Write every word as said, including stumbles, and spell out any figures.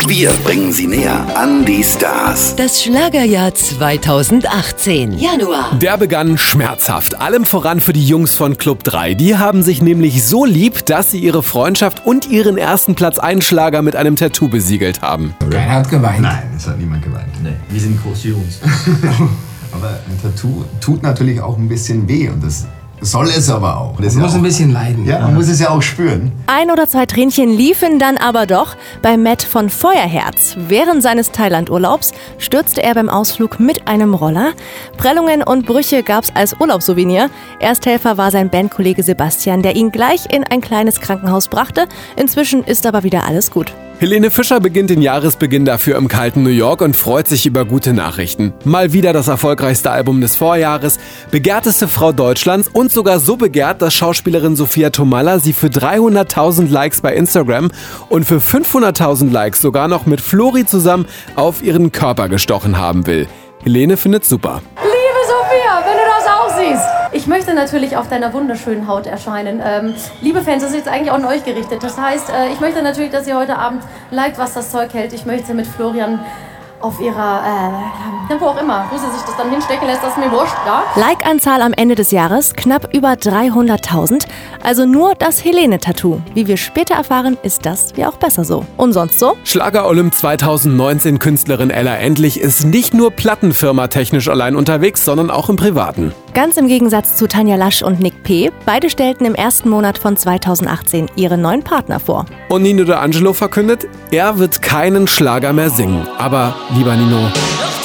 Wir bringen Sie näher an die Stars. Das Schlagerjahr zweitausendachtzehn, Januar. Der begann schmerzhaft, allem voran für die Jungs von Club drei. Die haben sich nämlich so lieb, dass sie ihre Freundschaft und ihren ersten Platz eins Schlager mit einem Tattoo besiegelt haben. Keiner hat geweint. Nein, es hat niemand geweint. Nee, wir sind große Jungs. Aber ein Tattoo tut natürlich auch ein bisschen weh und das soll es aber auch. Das Man muss ja auch, ein bisschen leiden. Ja, man muss es ja auch spüren. Ein oder zwei Tränchen liefen dann aber doch bei Matt von Feuerherz. Während seines Thailand-Urlaubs stürzte er beim Ausflug mit einem Roller. Prellungen und Brüche gab's als Urlaubssouvenir. Ersthelfer war sein Bandkollege Sebastian, der ihn gleich in ein kleines Krankenhaus brachte. Inzwischen ist aber wieder alles gut. Helene Fischer beginnt den Jahresbeginn dafür im kalten New York und freut sich über gute Nachrichten. Mal wieder das erfolgreichste Album des Vorjahres, begehrteste Frau Deutschlands und sogar so begehrt, dass Schauspielerin Sophia Tomalla sie für dreihunderttausend Likes bei Instagram und für fünfhunderttausend Likes sogar noch mit Flori zusammen auf ihren Körper gestochen haben will. Helene findet's super. Liebe Sophia, wenn du das auch siehst. Ich möchte natürlich auf deiner wunderschönen Haut erscheinen. Ähm, liebe Fans, das ist jetzt eigentlich auch an euch gerichtet. Das heißt, äh, ich möchte natürlich, dass ihr heute Abend liked, was das Zeug hält. Ich möchte mit Florian auf ihrer, äh, wo auch immer, wo sie sich das dann hinstecken lässt, das ist mir wurscht, ja? Like-Anzahl am Ende des Jahres knapp über dreihunderttausend. Also nur das Helene-Tattoo. Wie wir später erfahren, ist das ja auch besser so. Und sonst so? Schlager-Olymp zweitausendneunzehn Künstlerin Ella Endlich ist nicht nur Plattenfirma technisch allein unterwegs, sondern auch im Privaten. Ganz im Gegensatz zu Tanja Lasch und Nick P. Beide stellten im ersten Monat von zweitausendachtzehn ihren neuen Partner vor. Und Nino D'Angelo verkündet, er wird keinen Schlager mehr singen. Aber lieber Nino,